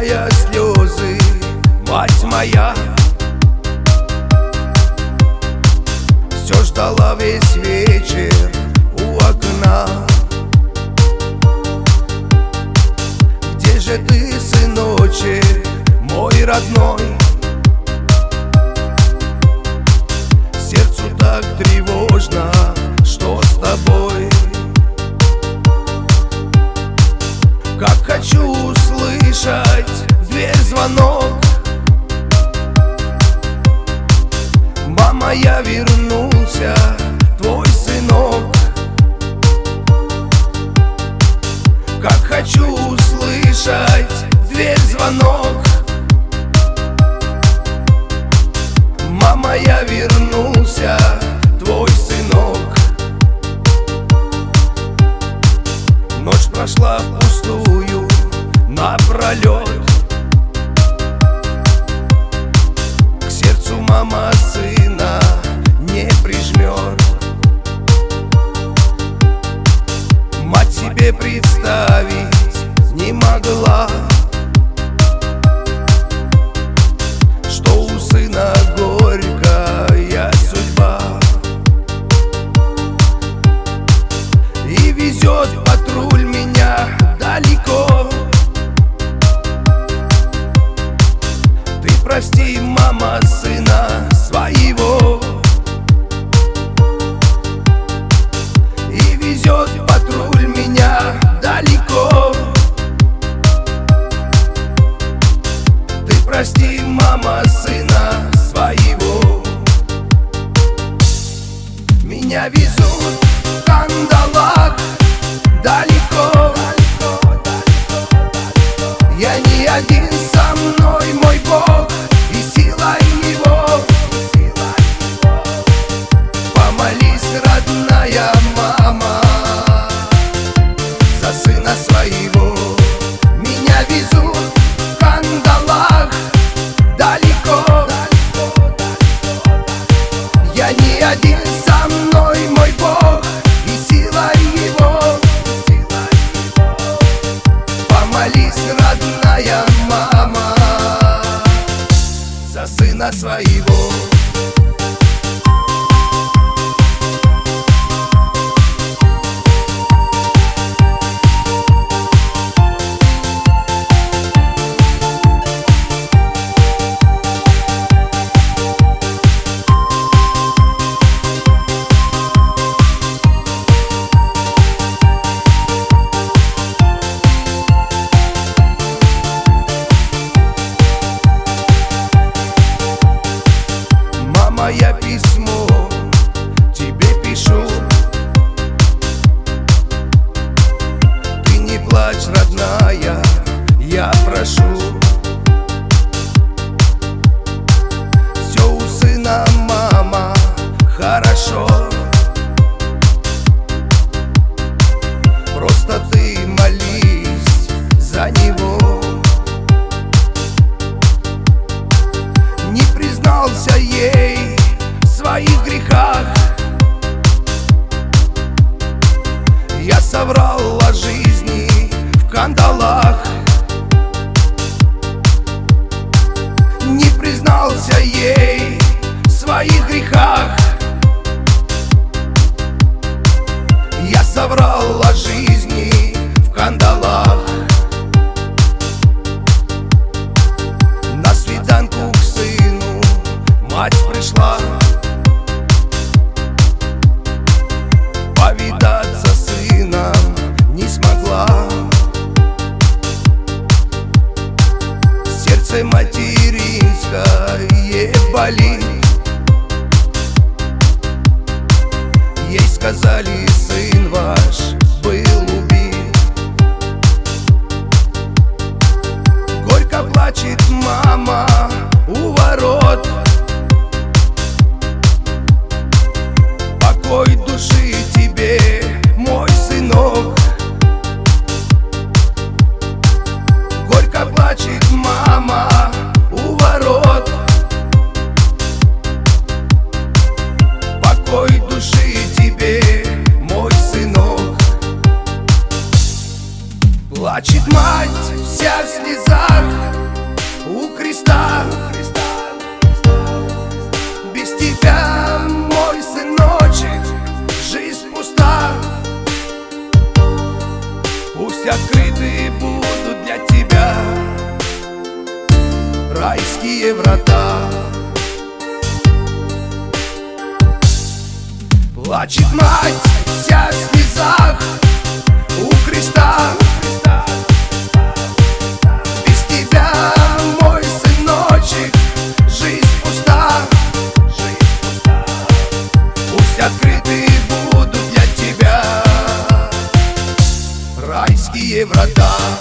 утирая слезы, мать моя все ждала весь вечер у окна. Где же ты, сыночек, мой родной? Сердцу так тревожно, что с тобой? Как хочу услышать в дверь звонок: мама, я вернулся, твой сынок. Как хочу услышать в дверь звонок: мама, я вернулся, твой сынок. Ночь прошла впустую напролет. К сердцу мама сына не прижмет. Мать себе представить не могла, что у сына горькая судьба. И везет патруль меня далеко. Ты прости, мама, сына своего. И везет патруль меня далеко. Ты прости, мама, сына своего. Меня везут в кандалах далеко. Я не один, со мной мой Бог и сила Его. Помолись, родная мама, за сына своего. Меня везут в кандалах далеко. Я не один, со мной мой Бог и сила Его. Помолись, родная мама, за сына своего. Я письмо тебе пишу. Ты не плачь, родная, я прошу. Все у сына, мама, хорошо. Просто ты молись за него. Не признался ей в своих грехах. Я соврал о жизни в кандалах. Не признался ей в своих грехах. Я соврал о жизни в кандалах. На свиданку к сыну мать пришла повидаться с сыном не смогла. Сердце материнское болит. Ей сказали, сын ваш был убит. Горько плачет мама у ворот. Покой души тебе, мой сынок. Горько плачет мама у ворот. Покой души тебе, мой сынок. мать вся в слезах у креста. Без тебя, мой сыночек, жизнь пуста. Пусть открыты будут для тебя райские врата. Плачет мать вся в слезах у креста. Без тебя, мой сыночек, жизнь пуста. Пусть открыты будут для тебя райские врата.